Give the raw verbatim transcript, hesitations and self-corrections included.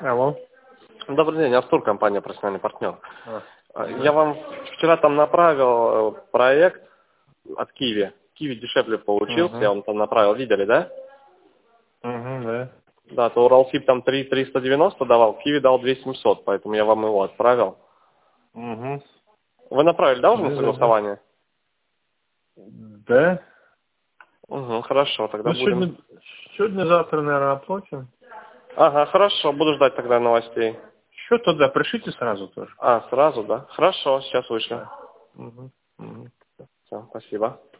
Алло. Добрый день, Артур, компания «Профессиональный партнер». А. Я вам вчера там направил проект от Киви. Киви дешевле получился, Угу. я вам там направил, видели, да? Угу, да. Да, то Уралсиб там три триста девяносто давал, Киви дал две семьсот, поэтому я вам его отправил. Угу. Вы направили, да, уже на Да, да, да. согласование? Да. Угу, хорошо, тогда Ну, будем... сегодня, сегодня-завтра, наверное, оплатим. Ага, хорошо, буду ждать тогда новостей. Счет туда пришлите сразу тоже. А, сразу, да? Хорошо, сейчас вышлю. Да. Угу. Угу. Все, спасибо.